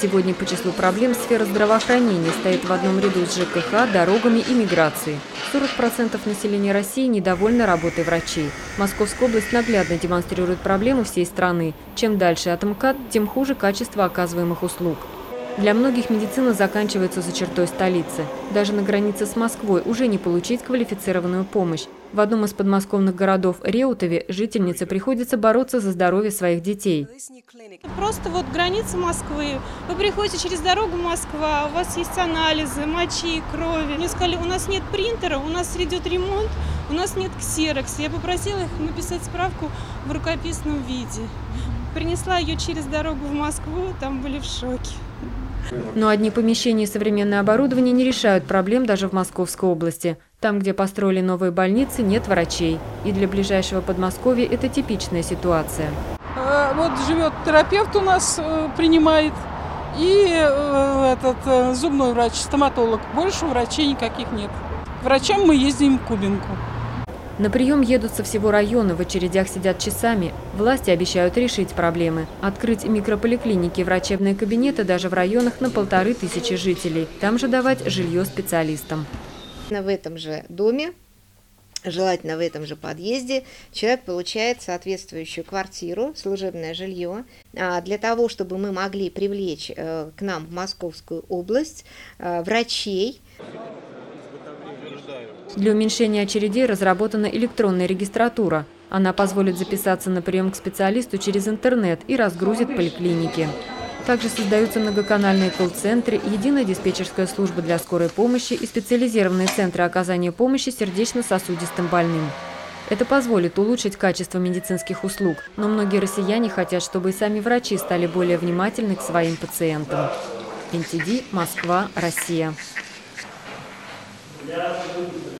Сегодня по числу проблем сфера здравоохранения стоит в одном ряду с ЖКХ, дорогами и миграцией. 40% населения России недовольны работой врачей. Московская область наглядно демонстрирует проблему всей страны. Чем дальше от МКАД, тем хуже качество оказываемых услуг. Для многих медицина заканчивается за чертой столицы. Даже на границе с Москвой уже не получить квалифицированную помощь. В одном из подмосковных городов Реутове жительнице приходится бороться за здоровье своих детей. Просто вот граница Москвы. Вы приходите через дорогу Москва, у вас есть анализы, мочи, крови. Мне сказали, у нас нет принтера, у нас идет ремонт, у нас нет ксерокса. Я попросила их написать справку в рукописном виде. Принесла ее через дорогу в Москву, там были в шоке. Но одни помещения и современное оборудование не решают проблем даже в Московской области. Там, где построили новые больницы, нет врачей. И для ближайшего Подмосковья это типичная ситуация. Вот живет терапевт у нас, принимает, и зубной врач, стоматолог. Больше врачей никаких нет. К врачам мы ездим в Кубинку. На прием едут со всего района, в очередях сидят часами. Власти обещают решить проблемы. Открыть микрополиклиники и врачебные кабинеты даже в районах на 1500 жителей. Там же давать жилье специалистам. В этом же доме, желательно в этом же подъезде, человек получает соответствующую квартиру, служебное жилье, для того, чтобы мы могли привлечь к нам в Московскую область врачей. Для уменьшения очередей разработана электронная регистратура. Она позволит записаться на прием к специалисту через интернет и разгрузит поликлиники. Также создаются многоканальные колл-центры, единая диспетчерская служба для скорой помощи и специализированные центры оказания помощи сердечно-сосудистым больным. Это позволит улучшить качество медицинских услуг, но многие россияне хотят, чтобы и сами врачи стали более внимательны к своим пациентам. НТD, Москва, Россия.